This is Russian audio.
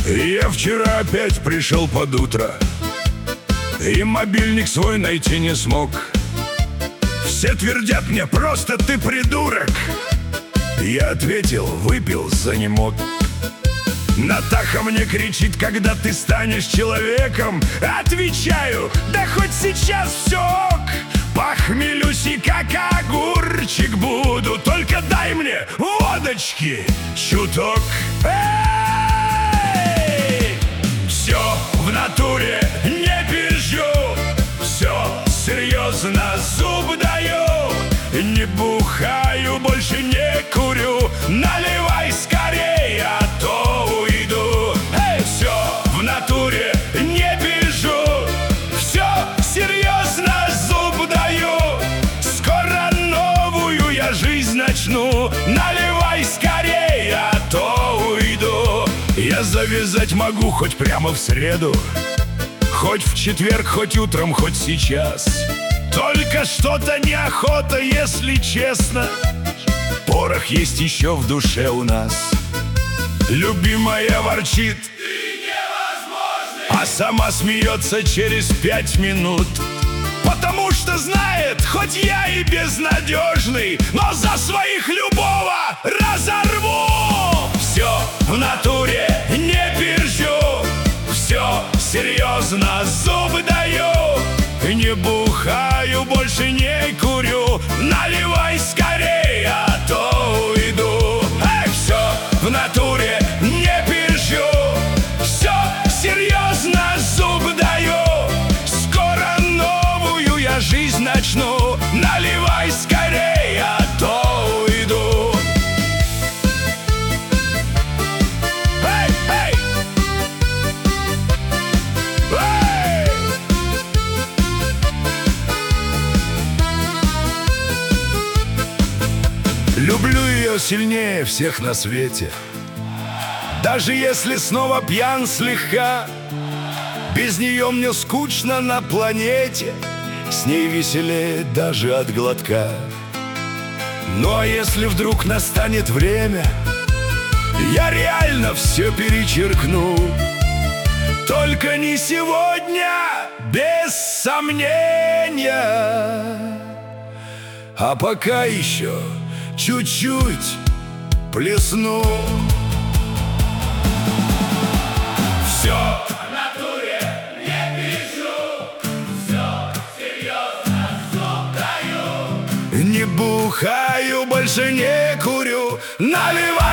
Я вчера опять пришел под утро и мобильник свой найти не смог. Все твердят мне: просто ты придурок. Я ответил: выпил за немок. Натаха мне кричит: когда ты станешь человеком? Отвечаю: да хоть сейчас все ок. Похмелюсь и как огурчик буду, только дай мне водочки чуток. Все в натуре, не пизжу, все серьезно, зуб даю. Не бухаю, больше не курю, наливай скорее, а то уйду. Все в натуре, не пизжу, все серьезно, зуб даю. Скоро новую я жизнь начну, наливай скорее, а то уйду. Я завязать могу хоть прямо в среду, хоть в четверг, хоть утром, хоть сейчас. Только что-то неохота, если честно. Порох есть еще в душе у нас. Любимая ворчит: ты невозможный, а сама смеется через 5 минут. Потому что знает, хоть я и безнадежный, но за своих любого разорву. Все в натуре, не пизжу, все серьезно, зубы даю. Не бухаю, больше не курю, наливай скорее, а то уйду. Все в натуре, не пизжу, все серьезно, зуб даю. Скоро новую я жизнь начну, наливай скорее, а то уйду. Люблю ее сильнее всех на свете, даже если снова пьян слегка. Без нее мне скучно на планете, с ней веселее даже от глотка. Ну а если вдруг настанет время, я реально все перечеркну. Только не сегодня, без сомнения. А пока еще чуть-чуть плесну. Все в натуре, не пишу, все серьезно, зуб даю. Не бухаю, больше не курю, наливай